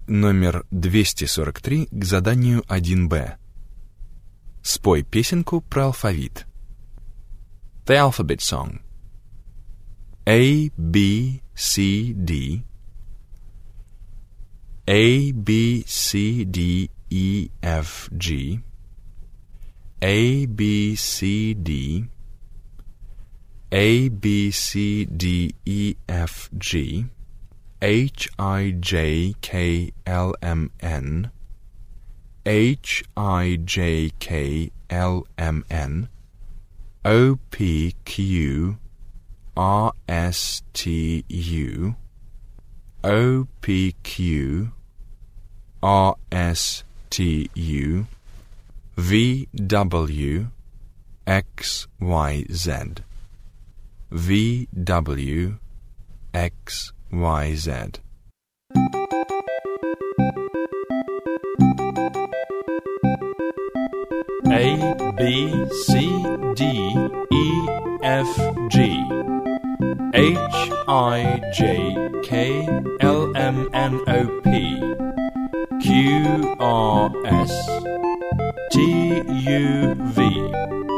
номер 243 к заданию 1Б. Спой песенку про алфавит. The Alphabet Song. A, B, C, D. A, B, C, D, E, F, G. A, B, C, D. A, B, C, D, E, F, G. H, I, J, K, L, M, N. H, I, J, K, L, M, N. O, P, Q, R, S, T, U. O, P, Q, R, S, T, U. V, W, X, Y, Z. V, W, X, Y, Z. A, B, C, D, E, F, G. H, I, J, K, L, M, N, O, P. Q, R, S, T, U, V.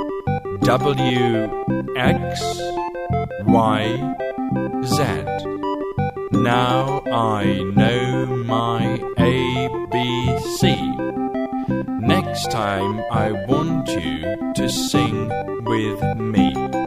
W, X, Y, Z. Now I know my ABC. Next time I want you to sing with me.